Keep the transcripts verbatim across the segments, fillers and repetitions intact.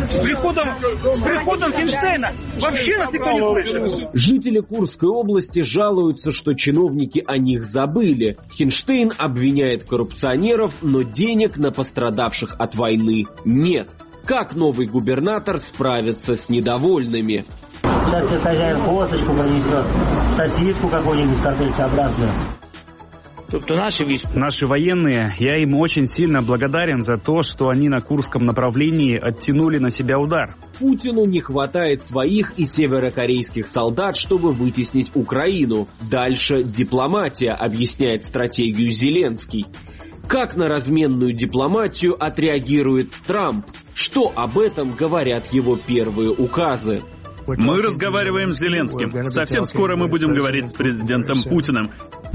С приходом, с приходом Хинштейна вообще нас никто не слышит. Жители Курской области жалуются, что чиновники о них забыли. Хинштейн обвиняет коррупционеров, но денег на пострадавших от войны нет. Как новый губернатор справится с недовольными? Сейчас тебе хозяин косточку принесет, сосиску какую-нибудь картофелеобразную. Наши, наши военные, я им очень сильно благодарен за то, что они на Курском направлении оттянули на себя удар. Путину не хватает своих и северокорейских солдат, чтобы вытеснить Украину. Дальше дипломатия, объясняет стратегию Зеленский. Как на разменную дипломатию отреагирует Трамп? Что об этом говорят его первые указы? Мы разговариваем с Зеленским. Совсем скоро мы будем говорить с президентом Путиным.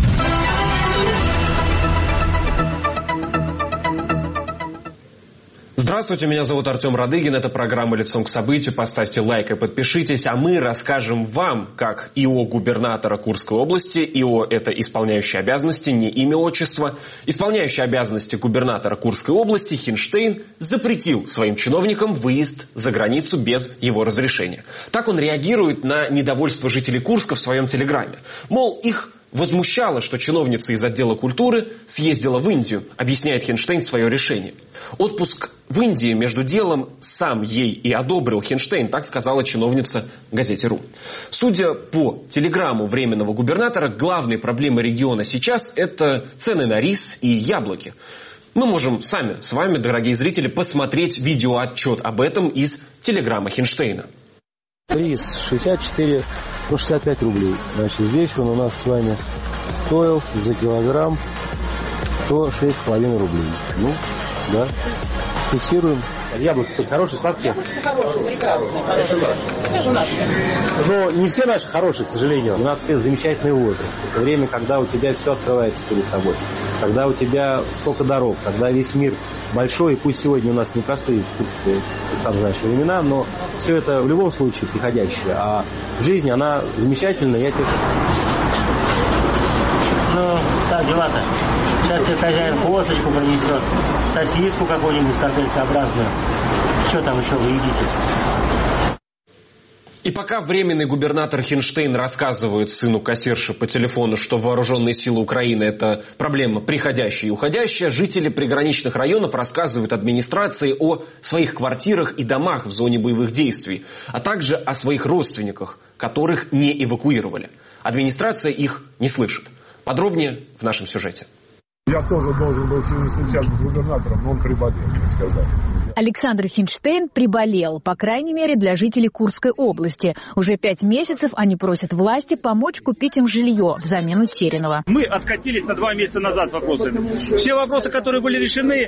Здравствуйте, меня зовут Артем Радыгин, это программа «Лицом к событию». Поставьте лайк и подпишитесь, а мы расскажем вам, как ИО губернатора Курской области, ИО – это исполняющий обязанности, не имя, отчество, исполняющий обязанности губернатора Курской области Хинштейн запретил своим чиновникам выезд за границу без его разрешения. Так он реагирует на недовольство жителей Курска в своем телеграме. Мол, их возмущало, что чиновница из отдела культуры съездила в Индию, объясняет Хинштейн свое решение. Отпуск в Индии, между делом, сам ей и одобрил Хинштейн, так сказала чиновница газете «Ру». Судя по телеграмму временного губернатора, главной проблемой региона сейчас – это цены на рис и яблоки. Мы можем сами с вами, дорогие зрители, посмотреть видеоотчет об этом из телеграммы Хинштейна. Рис шестьдесят четыре, ну шестьдесят пять рублей. Значит, здесь он у нас с вами стоил за килограмм сто шесть с половиной рублей. Ну, да. Фиксируем. Яблоки тут хорошие, сладкие? Но не все наши хорошие, к сожалению. двенадцать лет замечательный возраст. Это время, когда у тебя все открывается перед тобой. Когда у тебя столько дорог, когда весь мир большой. И пусть сегодня у нас непростые, ты сам знаешь, времена, но все это в любом случае приходящее. А жизнь, она замечательная. Я тебе... Ну, как дела-то? Сейчас тебе хозяин косточку принесет, сосиску какую-нибудь картофелеобразную. Что там еще вы едите? И пока временный губернатор Хинштейн рассказывает сыну кассирши по телефону, что вооруженные силы Украины – это проблема приходящая и уходящая, жители приграничных районов рассказывают администрации о своих квартирах и домах в зоне боевых действий, а также о своих родственниках, которых не эвакуировали. Администрация их не слышит. Подробнее в нашем сюжете. Я тоже должен был сегодня встречаться с губернатором, но он приболел, мне сказали. Александр Хинштейн приболел, по крайней мере, для жителей Курской области. Уже пять месяцев они просят власти помочь купить им жилье взамен утерянного. Мы откатились на два месяца назад с вопросами. Все вопросы, которые были решены,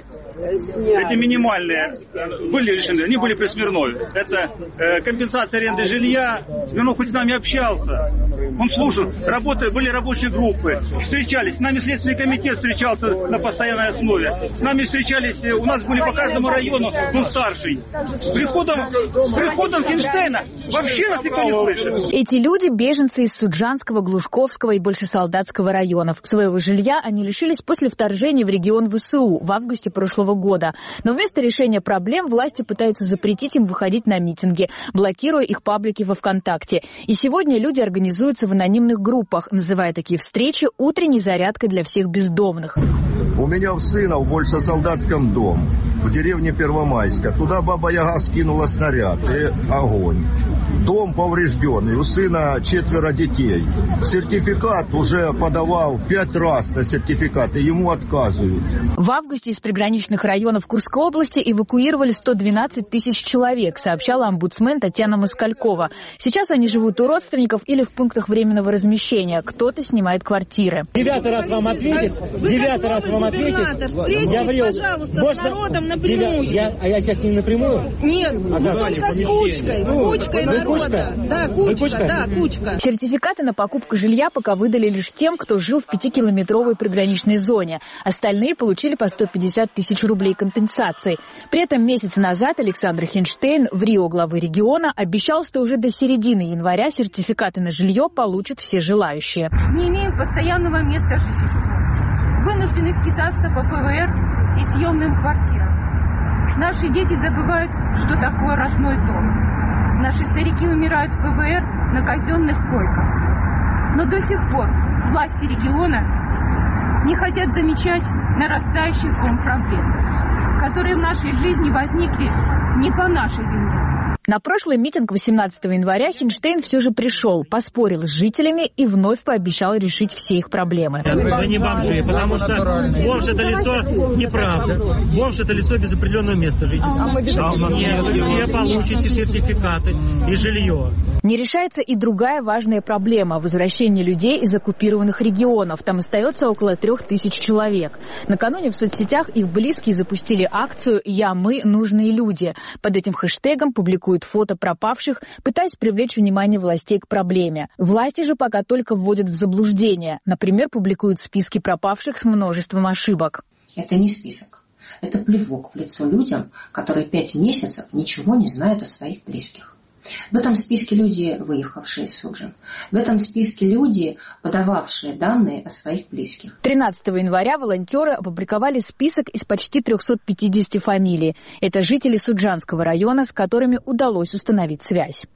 эти минимальные, были решены, они были при Смирнове. Это э, компенсация аренды жилья. Смирнов хоть с нами общался, он слушал. Работы, были рабочие группы, встречались. С нами Следственный комитет встречался на постоянной основе. С нами встречались, у нас были по каждому району, ну, старший. С приходом, с приходом Хинштейна вообще нас никто не слышит. Эти люди – беженцы из Суджанского, Глушковского и Большесолдатского районов. Своего жилья они лишились после вторжения в регион ВСУ в августе прошлого года. Но вместо решения проблем власти пытаются запретить им выходить на митинги, блокируя их паблики во ВКонтакте. И сегодня люди организуются в анонимных группах, называя такие встречи утренней зарядкой для всех бездомных. У меня у сына в Большесолдатском дом, в деревне Первомайска. Туда Баба-Яга скинула снаряд и огонь. Дом поврежденный, у сына четверо детей. Сертификат уже подавал пять раз на сертификат, и ему отказывают. В августе из приграничных районов Курской области эвакуировали сто двенадцать тысяч человек, сообщала омбудсмен Татьяна Москалькова. Сейчас они живут у родственников или в пунктах временного размещения. Кто-то снимает квартиры. Девятый раз вам ответит. Девятый раз вам ответит. Я врел. Пожалуйста, с народом напрямую. Я, а я сейчас не напрямую? Нет, а только с кучкой, с кучкой народа. Кучка? Да, кучка, кучка, да, кучка. Сертификаты на покупку жилья пока выдали лишь тем, кто жил в пятикилометровой приграничной зоне. Остальные получили по сто пятьдесят тысяч рублей компенсации. При этом месяц назад Александр Хинштейн в РИО главы региона обещал, что уже до середины января сертификаты на жилье получат все желающие. Не имеем постоянного места жительства. Вынуждены скитаться по ПВР и съемным квартирам. Наш Наши дети забывают, что такое родной дом. Наши старики умирают в ПВР на казенных койках. Но до сих пор власти региона не хотят замечать нарастающий ком проблем, которые в нашей жизни возникли не по нашей вине. На прошлый митинг восемнадцатого января Хинштейн все же пришел, поспорил с жителями и вновь пообещал решить все их проблемы. Это не бомжи, потому что бомж это лицо неправда. Бомж это лицо без определенного места жительства. Нет, вы все получите сертификаты и жилье. Не решается и другая важная проблема – возвращение людей из оккупированных регионов. Там остается около трех тысяч человек. Накануне в соцсетях их близкие запустили акцию «Я, мы, нужные люди». Под этим хэштегом публикуют фото пропавших, пытаясь привлечь внимание властей к проблеме. Власти же пока только вводят в заблуждение. Например, публикуют списки пропавших с множеством ошибок. Это не список. Это плевок в лицо людям, которые пять месяцев ничего не знают о своих близких. В этом списке люди, выехавшие из Суджи. В этом списке люди, подававшие данные о своих близких. тринадцатого января волонтеры опубликовали список из почти трёхсот пятидесяти фамилий. Это жители Суджанского района, с которыми удалось установить связь.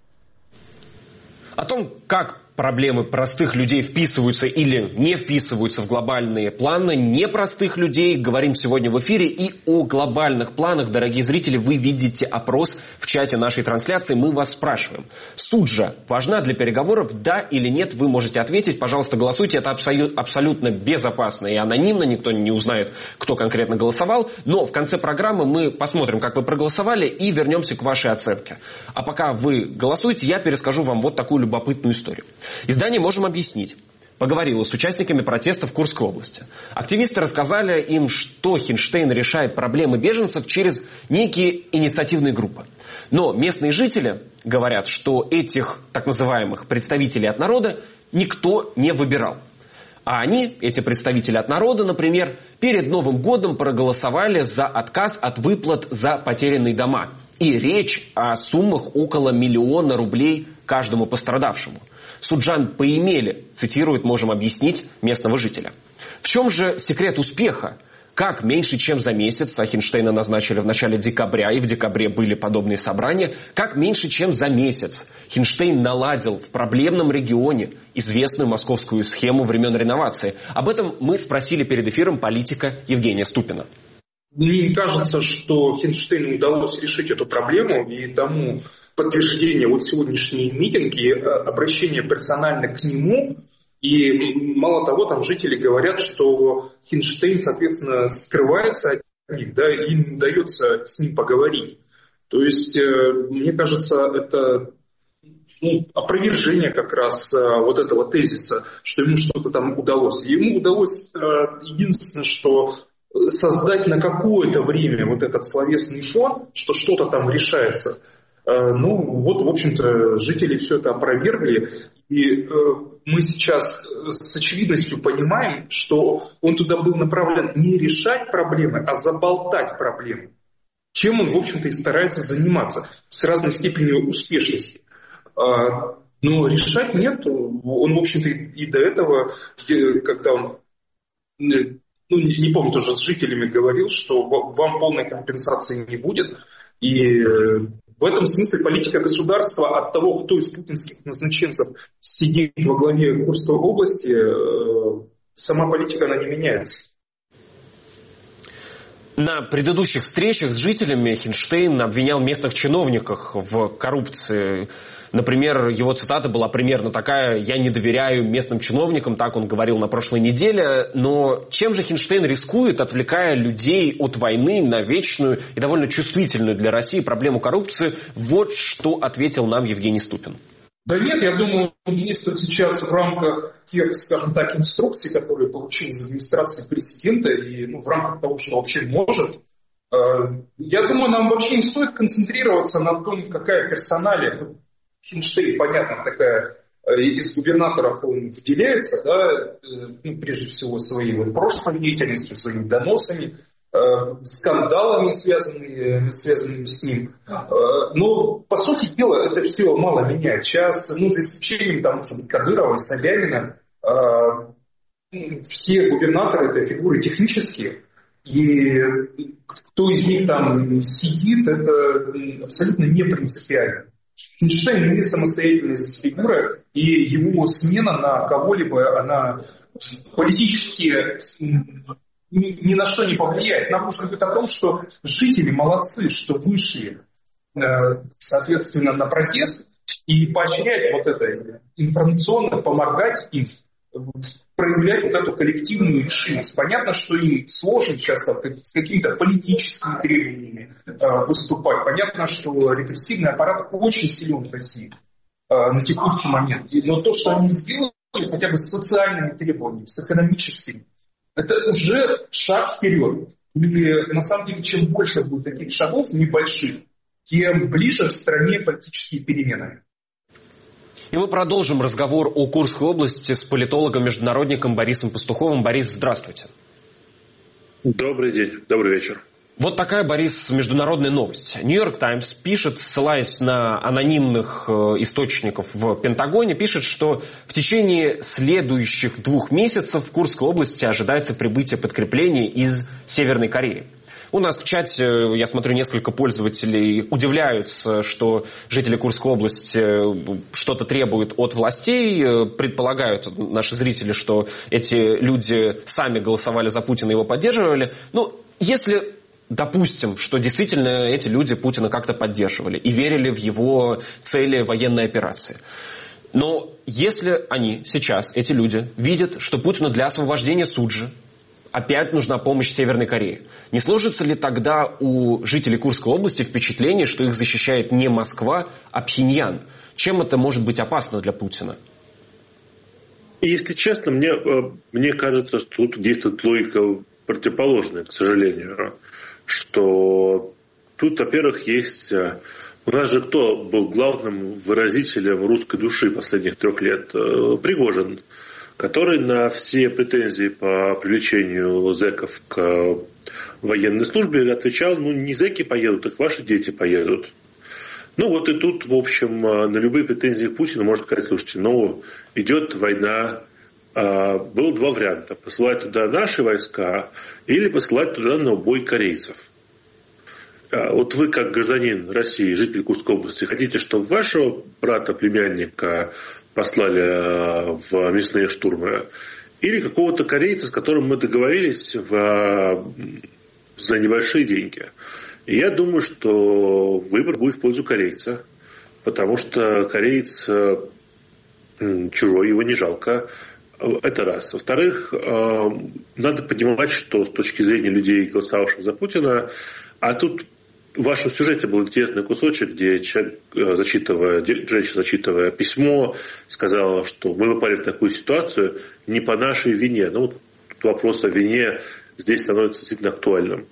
О том, как проблемы простых людей вписываются или не вписываются в глобальные планы непростых людей, говорим сегодня в эфире. И о глобальных планах, дорогие зрители, вы видите опрос в чате нашей трансляции. Мы вас спрашиваем: Суджа важна для переговоров, да или нет? Вы можете ответить. Пожалуйста, голосуйте. Это абсолютно безопасно и анонимно. Никто не узнает, кто конкретно голосовал. Но в конце программы мы посмотрим, как вы проголосовали, и вернемся к вашей оценке. А пока вы голосуете, я перескажу вам вот такую любопытную историю. Издание «Можем объяснить» поговорило с участниками протеста в Курской области. Активисты рассказали им, что Хинштейн решает проблемы беженцев через некие инициативные группы. Но местные жители говорят, что этих так называемых представителей от народа никто не выбирал. А они, эти представители от народа, например, перед Новым годом проголосовали за отказ от выплат за потерянные дома. И речь о суммах около миллиона рублей каждому пострадавшему. Суджан поимели, цитирует «Можем объяснить» местного жителя. В чем же секрет успеха? Как меньше чем за месяц, а Хинштейна назначили в начале декабря, и в декабре были подобные собрания, как меньше чем за месяц Хинштейн наладил в проблемном регионе известную московскую схему времен реновации? Об этом мы спросили перед эфиром политика Евгения Ступина. Мне кажется, что Хинштейну удалось решить эту проблему, и тому подтверждение вот сегодняшние митинги, обращение персонально к нему. И мало того, там жители говорят, что Хинштейн, соответственно, скрывается от них, да, и им не удается с ним поговорить. То есть, мне кажется, это ну, опровержение как раз вот этого тезиса, что ему что-то там удалось. Ему удалось единственное, что создать на какое-то время вот этот словесный фон, что что-то там решается. Ну, вот, в общем-то, жители все это опровергли. И э, мы сейчас с очевидностью понимаем, что он туда был направлен не решать проблемы, а заболтать проблемы. Чем он, в общем-то, и старается заниматься с разной степенью успешности. А, но решать нет. Он, в общем-то, и до этого, когда он, ну, не помню, тоже с жителями говорил, что вам полной компенсации не будет. И в этом смысле политика государства от того, кто из путинских назначенцев сидит во главе Курской области, сама политика, она не меняется. На предыдущих встречах с жителями Хинштейн обвинял местных чиновников в коррупции. Например, его цитата была примерно такая: «Я не доверяю местным чиновникам», так он говорил на прошлой неделе. Но чем же Хинштейн рискует, отвлекая людей от войны на вечную и довольно чувствительную для России проблему коррупции? Вот что ответил нам Евгений Ступин. Да нет, я думаю, он действует сейчас в рамках тех, скажем так, инструкций, которые получил из администрации президента, и ну, в рамках того, что вообще может. Я думаю, нам вообще не стоит концентрироваться на том, какая персоналия. Хинштейн, понятно, такая, из губернаторов он выделяется, да, ну, прежде всего своей вот, прошлой деятельностью, своими доносами, скандалами, связанными, связанными с ним. Но, по сути дела, это все мало меняет. Сейчас, ну, за исключением, там, может быть, Кадырова и Собянина, все губернаторы — это фигуры технические. И кто из них там сидит, это абсолютно не принципиально. Хинштейн не самостоятельная фигура, и его смена на кого-либо, она политически ни на что не повлияет. Нам нужно говорить о том, что жители молодцы, что вышли, соответственно, на протест, и поощрять вот это, информационно помогать им проявлять вот эту коллективную решимость. Понятно, что им сложно сейчас там, с какими-то политическими требованиями э, выступать. Понятно, что репрессивный аппарат очень силен в России э, на текущий момент. Но то, что они сделали хотя бы с социальными требованиями, с экономическими, это уже шаг вперед. И на самом деле, чем больше будет таких шагов небольших, тем ближе в стране политические перемены. И мы продолжим разговор о Курской области с политологом-международником Борисом Пастуховым. Борис, здравствуйте. Добрый день, добрый вечер. Вот такая, Борис, международная новость. Нью-Йорк Таймс пишет, ссылаясь на анонимных источников в Пентагоне, пишет, что в течение следующих двух месяцев в Курской области ожидается прибытие подкреплений из Северной Кореи. У нас в чате, я смотрю, несколько пользователей удивляются, что жители Курской области что-то требуют от властей. Предполагают наши зрители, что эти люди сами голосовали за Путина и его поддерживали. Ну, если допустим, что действительно эти люди Путина как-то поддерживали и верили в его цели военной операции. Но если они сейчас, эти люди, видят, что Путину для освобождения Суджи опять нужна помощь Северной Корее, не сложится ли тогда у жителей Курской области впечатление, что их защищает не Москва, а Пхеньян? Чем это может быть опасно для Путина? Если честно, мне, мне кажется, что тут действует логика противоположная, к сожалению. Что тут, во-первых, есть... У нас же кто был главным выразителем русской души последних трех лет? Пригожин, который на все претензии по привлечению зэков к военной службе отвечал: ну, не зэки поедут, так ваши дети поедут. Ну, вот и тут, в общем, на любые претензии к Путину можно сказать: слушайте, ну, идет война, было два варианта: посылать туда наши войска или посылать туда на убой корейцев. Вот вы, как гражданин России, житель Курской области, хотите, чтобы вашего брата, племянника послали в мясные штурмы, или какого-то корейца, с которым мы договорились в, за небольшие деньги? И я думаю, что выбор будет в пользу корейца, потому что кореец чужой, его не жалко. Это раз. Во-вторых, надо понимать, что с точки зрения людей, голосовавших за Путина, а тут в вашем сюжете был интересный кусочек, где человек, зачитывая, женщина, зачитывая письмо, сказала, что мы попали в такую ситуацию не по нашей вине. Ну, вопрос о вине здесь становится действительно актуальным.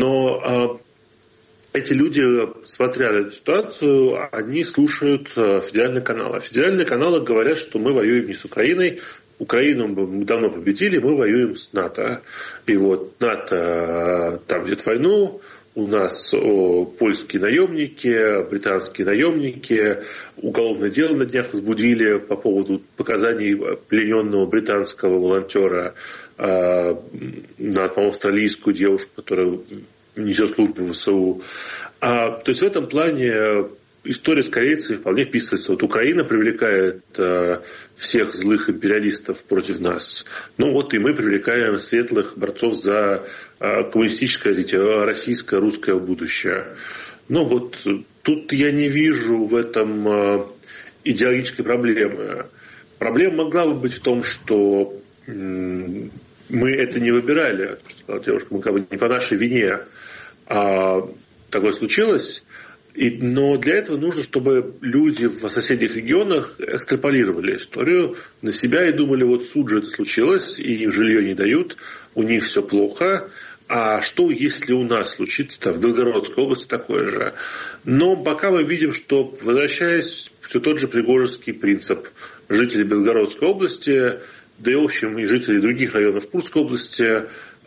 Но эти люди, смотря на эту ситуацию, они слушают федеральные каналы. Федеральные каналы говорят, что мы воюем не с Украиной. Украину мы давно победили, мы воюем с НАТО. И вот НАТО там ведет войну, у нас о, польские наемники, британские наемники, уголовное дело на днях возбудили по поводу показаний плененного британского волонтера э, на, по-моему, австралийскую девушку, которая несет службу в ВСУ. А, то есть в этом плане история с корейцами вполне вписывается. Вот Украина привлекает э, всех злых империалистов против нас. Ну вот и мы привлекаем светлых борцов за э, коммунистическое, российское, русское будущее. Ну вот тут я не вижу в этом э, идеологической проблемы. Проблема могла бы быть в том, что э, мы это не выбирали, что девушка, мы как бы не по нашей вине, а такое случилось. И, но для этого нужно, чтобы люди в соседних регионах экстраполировали историю на себя и думали: вот Суджа это случилось, и им жилье не дают, у них все плохо, а что если у нас случится в Белгородской области такое же? Но пока мы видим, что, возвращаясь, все тот же пригожинский принцип: жители Белгородской области, да и в общем и жители других районов Курской области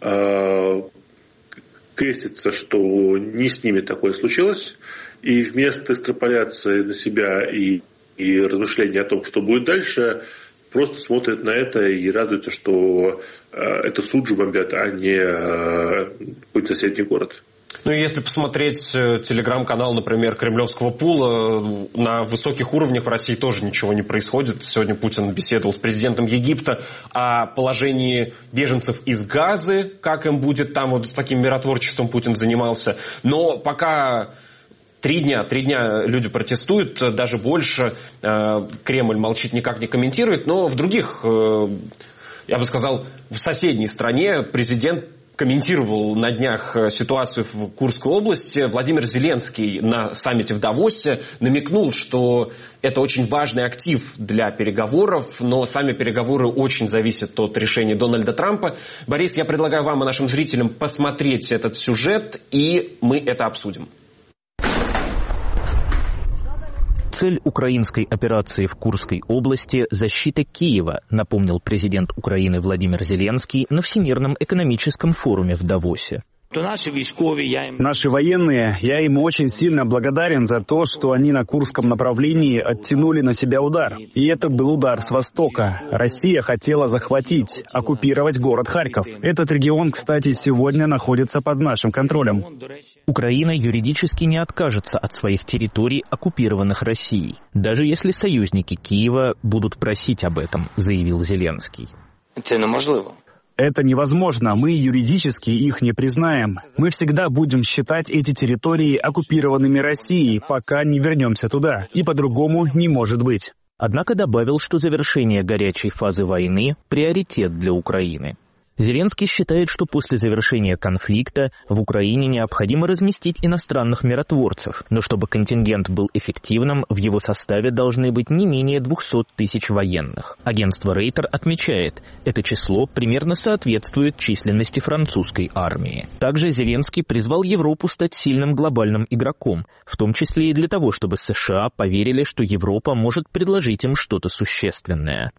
э, крестятся, что не с ними такое случилось. И вместо экстраполяции на себя и, и размышления о том, что будет дальше, просто смотрят на это и радуются, что это Суджу бомбят, а не какой-то соседний город. Ну, и если посмотреть телеграм-канал, например, Кремлевского пула, на высоких уровнях в России тоже ничего не происходит. Сегодня Путин беседовал с президентом Египта о положении беженцев из Газы, как им будет там, вот с таким миротворчеством Путин занимался. Но пока три дня, три дня люди протестуют, даже больше. Кремль молчит, никак не комментирует, но в других, я бы сказал, в соседней стране президент комментировал на днях ситуацию в Курской области. Владимир Зеленский на саммите в Давосе намекнул, что это очень важный актив для переговоров, но сами переговоры очень зависят от решения Дональда Трампа. Борис, я предлагаю вам и нашим зрителям посмотреть этот сюжет, и мы это обсудим. Цель украинской операции в Курской области – защита Киева, напомнил президент Украины Владимир Зеленский на Всемирном экономическом форуме в Давосе. Наши военные, я им очень сильно благодарен за то, что они на Курском направлении оттянули на себя удар. И это был удар с востока. Россия хотела захватить, оккупировать город Харьков. Этот регион, кстати, сегодня находится под нашим контролем. Украина юридически не откажется от своих территорий, оккупированных Россией, даже если союзники Киева будут просить об этом, заявил Зеленский. Это неможливо. Это невозможно, мы юридически их не признаем. Мы всегда будем считать эти территории оккупированными Россией, пока не вернемся туда. И по-другому не может быть. Однако добавил, что завершение горячей фазы войны – приоритет для Украины. Зеленский считает, что после завершения конфликта в Украине необходимо разместить иностранных миротворцев, но чтобы контингент был эффективным, в его составе должны быть не менее двухсот тысяч военных. Агентство Рейтер отмечает, это число примерно соответствует численности французской армии. Также Зеленский призвал Европу стать сильным глобальным игроком, в том числе и для того, чтобы США поверили, что Европа может предложить им что-то существенное.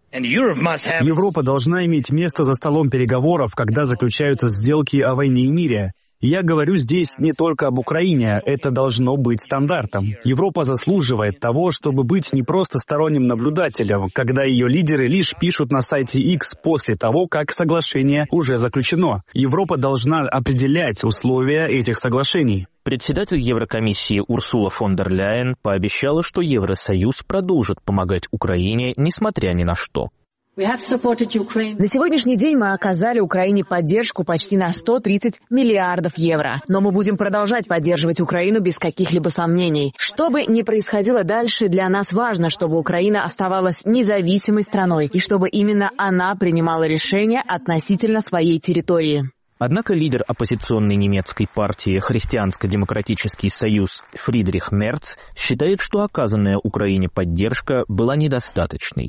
Европа должна иметь место за столом переговоров, когда заключаются сделки о войне и мире. Я говорю здесь не только об Украине, это должно быть стандартом. Европа заслуживает того, чтобы быть не просто сторонним наблюдателем, когда ее лидеры лишь пишут на сайте X после того, как соглашение уже заключено. Европа должна определять условия этих соглашений. Председатель Еврокомиссии Урсула фон дер Ляйен пообещала, что Евросоюз продолжит помогать Украине, несмотря ни на что. На сегодняшний день мы оказали Украине поддержку почти на сто тридцать миллиардов евро. Но мы будем продолжать поддерживать Украину без каких-либо сомнений. Что бы ни происходило дальше, для нас важно, чтобы Украина оставалась независимой страной и чтобы именно она принимала решения относительно своей территории. Однако лидер оппозиционной немецкой партии «Христианско-демократический союз» Фридрих Мерц считает, что оказанная Украине поддержка была недостаточной.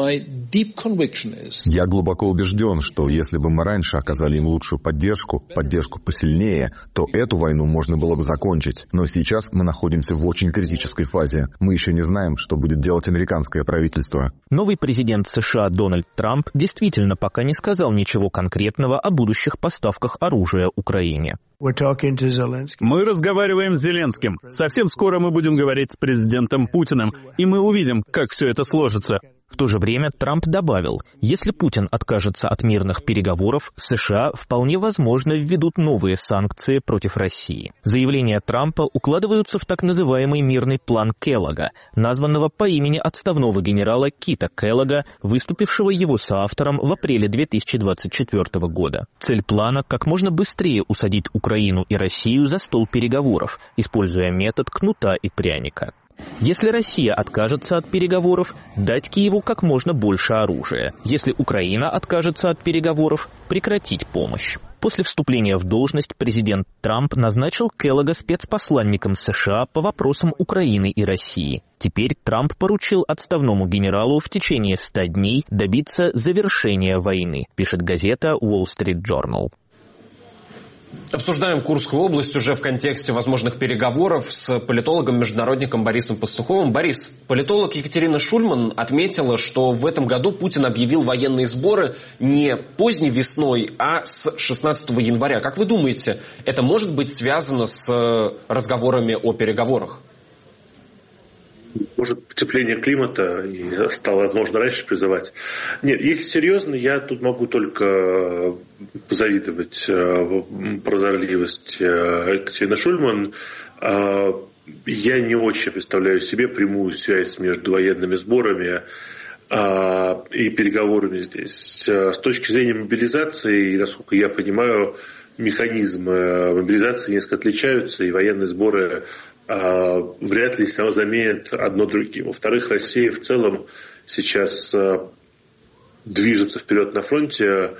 Я глубоко убежден, что если бы мы раньше оказали им лучшую поддержку, поддержку посильнее, то эту войну можно было бы закончить. Но сейчас мы находимся в очень критической фазе. Мы еще не знаем, что будет делать американское правительство. Новый президент США Дональд Трамп действительно пока не сказал ничего конкретного о будущих поставках оружия Украине. Мы разговариваем с Зеленским. Совсем скоро мы будем говорить с президентом Путиным, и мы увидим, как все это сложится. В то же время Трамп добавил, если Путин откажется от мирных переговоров, США вполне возможно введут новые санкции против России. Заявления Трампа укладываются в так называемый мирный план Келлога, названного по имени отставного генерала Кита Келлога, выступившего его соавтором в апреле две тысячи двадцать четвёртого года. Цель плана – как можно быстрее усадить Украину и Россию за стол переговоров, используя метод кнута и пряника. Если Россия откажется от переговоров, дать Киеву как можно больше оружия. Если Украина откажется от переговоров, прекратить помощь. После вступления в должность президент Трамп назначил Келлога спецпосланником США по вопросам Украины и России. Теперь Трамп поручил отставному генералу в течение ста дней добиться завершения войны, пишет газета Wall Street Journal. Обсуждаем Курскую область уже в контексте возможных переговоров с политологом-международником Борисом Пастуховым. Борис, политолог Екатерина Шульман отметила, что в этом году Путин объявил военные сборы не поздней весной, а с шестнадцатого января. Как вы думаете, это может быть связано с разговорами о переговорах? может, потепление климата и стало, возможно, раньше призывать. Нет, если серьезно, я тут могу только позавидовать прозорливости Екатерины Шульман. Я не очень представляю себе прямую связь между военными сборами и переговорами здесь. С точки зрения мобилизации, насколько я понимаю, механизмы мобилизации несколько отличаются, и военные сборы вряд ли заменят одно другим. Во-вторых, Россия в целом сейчас движется вперед на фронте.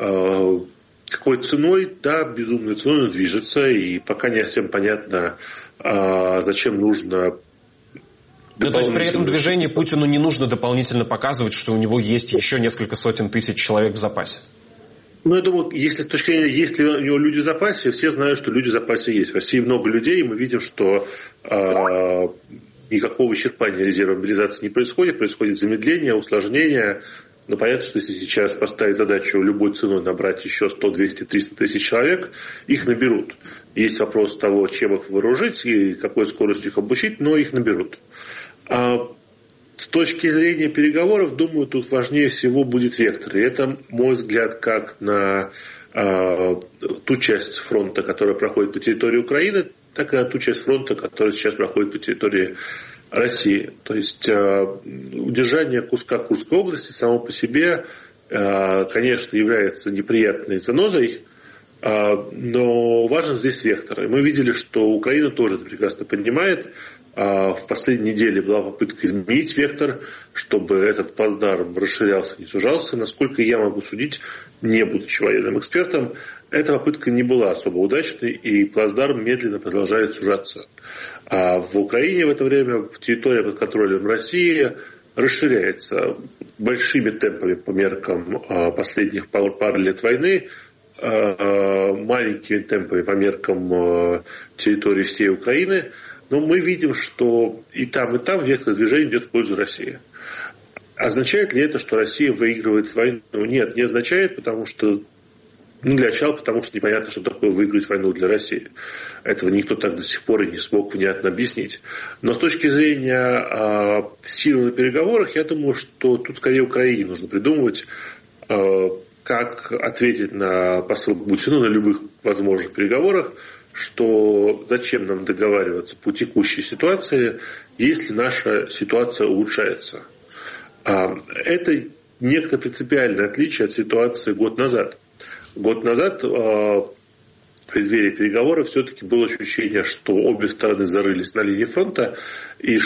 Какой ценой? Да, безумной ценой, но движется, и пока не совсем понятно, зачем нужно... Да, то есть при этом движении Путину не нужно дополнительно показывать, что у него есть еще несколько сотен тысяч человек в запасе. Ну, я думаю, если с точки зрения, есть ли у него люди в запасе, все знают, что люди в запасе есть. В России много людей, и мы видим, что э, никакого исчерпания резерва мобилизации не происходит, происходит замедление, усложнение. Но понятно, что если сейчас поставить задачу любой ценой набрать еще сто, двести, триста тысяч человек, их наберут. Есть вопрос того, чем их вооружить и какой скоростью их обучить, но их наберут. А с точки зрения переговоров, думаю, тут важнее всего будет вектор. И это, мой взгляд, как на э, ту часть фронта, которая проходит по территории Украины, так и на ту часть фронта, которая сейчас проходит по территории России. То есть э, удержание куска Курской области само по себе, э, конечно, является неприятной занозой, э, но важен здесь вектор. И мы видели, что Украина тоже это прекрасно понимает. В последней неделе была попытка изменить вектор, чтобы этот плацдарм расширялся, не сужался. Насколько я могу судить, не будучи военным экспертом, эта попытка не была особо удачной, и плацдарм медленно продолжает сужаться. А в Украине в это время территория под контролем России расширяется большими темпами по меркам последних пар лет войны, маленькими темпами по меркам территории всей Украины. Но мы видим, что и там, и там вектор движения идет в пользу России. Означает ли это, что Россия выигрывает войну? Нет, не означает, потому что, ну, для начала, потому что непонятно, что такое выиграть войну для России. Этого никто так до сих пор и не смог внятно объяснить. Но с точки зрения э, силы на переговорах, я думаю, что тут скорее Украине нужно придумывать, э, как ответить на посыл Путина на любых возможных переговорах, что зачем нам договариваться по текущей ситуации, если наша ситуация улучшается. Это некоторое принципиальное отличие от ситуации год назад. Год назад в преддверии переговоров все-таки было ощущение, что обе стороны зарылись на линии фронта, и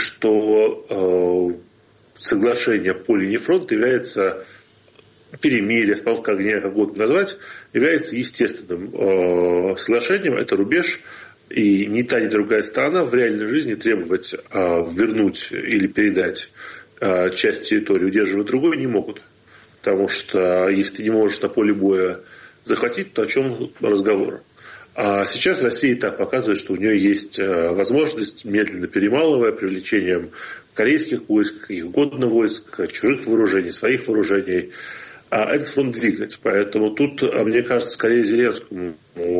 что соглашение по линии фронта является перемирие, остановка огня, как угодно назвать, является естественным э, соглашением. Это рубеж, и ни та, ни другая сторона в реальной жизни требовать э, вернуть или передать э, часть территории, удерживая другой, не могут. Потому что если ты не можешь на поле боя захватить, то о чем разговор? А сейчас Россия и так показывает, что у нее есть э, возможность, медленно перемалывая, привлечением корейских войск, каких угодно войск, чужих вооружений, своих вооружений, а этот фронт двигать. Поэтому тут, мне кажется, скорее Зеленскому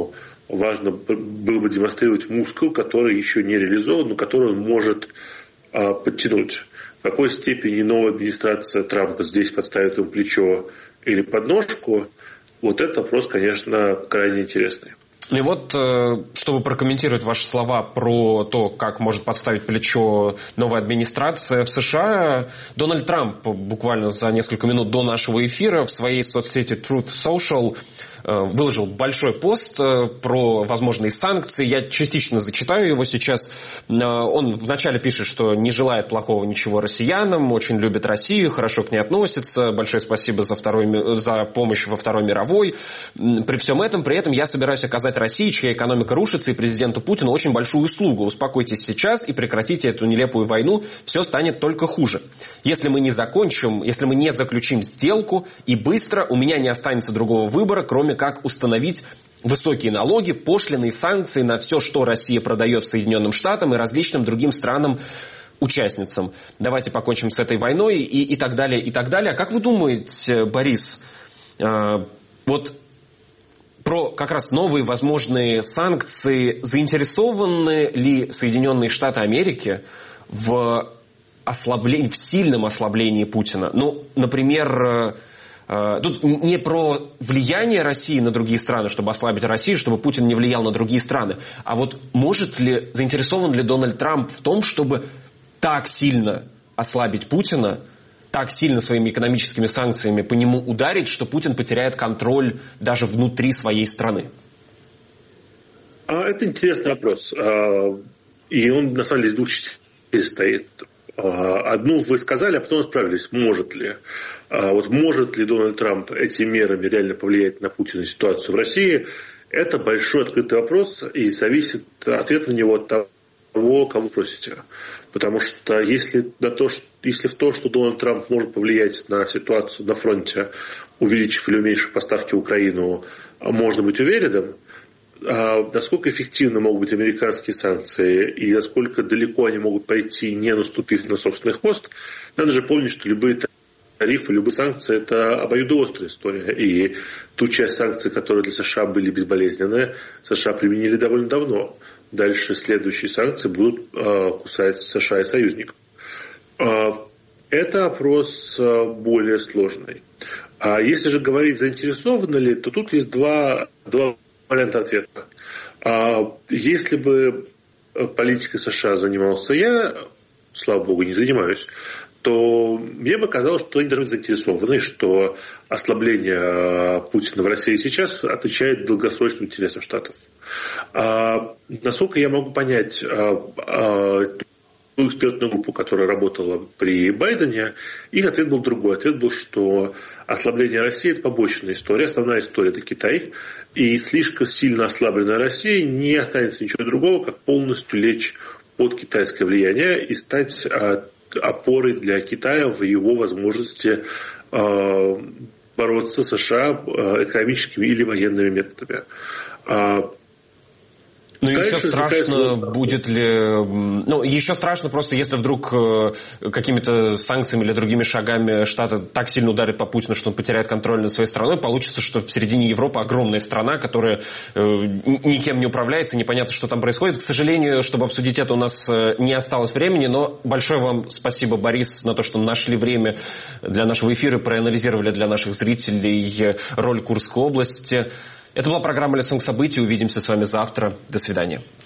важно было бы демонстрировать мускул, который еще не реализован, но который он может а, подтянуть. В какой степени новая администрация Трампа здесь подставит ему плечо или подножку, вот этот вопрос, конечно, крайне интересный. И вот, чтобы прокомментировать ваши слова про то, как может подставить плечо новая администрация в США, Дональд Трамп буквально за несколько минут до нашего эфира в своей соцсети Truth Social выложил большой пост про возможные санкции. Я частично зачитаю его сейчас. Он вначале пишет, что не желает плохого ничего россиянам, очень любит Россию, хорошо к ней относится. Большое спасибо за, второй, за помощь во Второй мировой. При всем этом, при этом я собираюсь оказать России, чья экономика рушится, и президенту Путину очень большую услугу. Успокойтесь сейчас и прекратите эту нелепую войну, все станет только хуже. Если мы не закончим, если мы не заключим сделку и быстро, у меня не останется другого выбора, кроме как установить высокие налоги, пошлины и санкции на все, что Россия продает Соединенным Штатам и различным другим странам-участницам. Давайте покончим с этой войной и, и так далее, и так далее. А как вы думаете, Борис, э, вот про как раз новые возможные санкции, заинтересованы ли Соединенные Штаты Америки в ослаблении, в сильном ослаблении Путина. Ну, например, тут не про влияние России на другие страны, чтобы ослабить Россию, чтобы Путин не влиял на другие страны, а вот может ли, заинтересован ли Дональд Трамп в том, чтобы так сильно ослабить Путина, так сильно своими экономическими санкциями по нему ударить, что Путин потеряет контроль даже внутри своей страны? Это интересный вопрос. И он, на самом деле, из двух частей состоит. Одну вы сказали, а потом справились. Может ли? Вот может ли Дональд Трамп этими мерами реально повлиять на Путина и ситуацию в России? Это большой открытый вопрос, и зависит ответ на него от того, кого просите. Потому что если, на то, что, если в то, что Дональд Трамп может повлиять на ситуацию на фронте, увеличив или уменьшив поставки в Украину, можно быть уверенным, насколько эффективны могут быть американские санкции и насколько далеко они могут пойти, не наступив на собственный хвост, надо же помнить, что любые тарифы, любые санкции – это обоюдоострая история. И ту часть санкций, которые для США были безболезненные, США применили довольно давно. Дальше следующие санкции будут э, кусать США и союзников. Э, это опрос э, более сложный. А если же говорить, заинтересованы ли, то тут есть два, два варианта ответа. А если бы политикой США занимался я, слава богу, не занимаюсь, то мне бы казалось, что они должны быть заинтересованы, что ослабление Путина в России сейчас отвечает долгосрочным интересам Штатов. А, насколько я могу понять а, а, ту экспертную группу, которая работала при Байдене, их ответ был другой. Ответ был, что ослабление России – это побочная история. Основная история – это Китай. И слишком сильно ослабленная Россия не останется ничего другого, как полностью лечь под китайское влияние и стать а, опорой для Китая в его возможности э, бороться с США э, экономическими или военными методами. А, Ну, еще страшно, будет ли... Ну, еще страшно просто, если вдруг какими-то санкциями или другими шагами Штаты так сильно ударят по Путину, что он потеряет контроль над своей страной, получится, что в середине Европы огромная страна, которая никем не управляется, непонятно, что там происходит. К сожалению, чтобы обсудить это, у нас не осталось времени, но большое вам спасибо, Борис, на то, что нашли время для нашего эфира, проанализировали для наших зрителей роль Курской области. Это была программа «Лицом к событию». Увидимся с вами завтра. До свидания.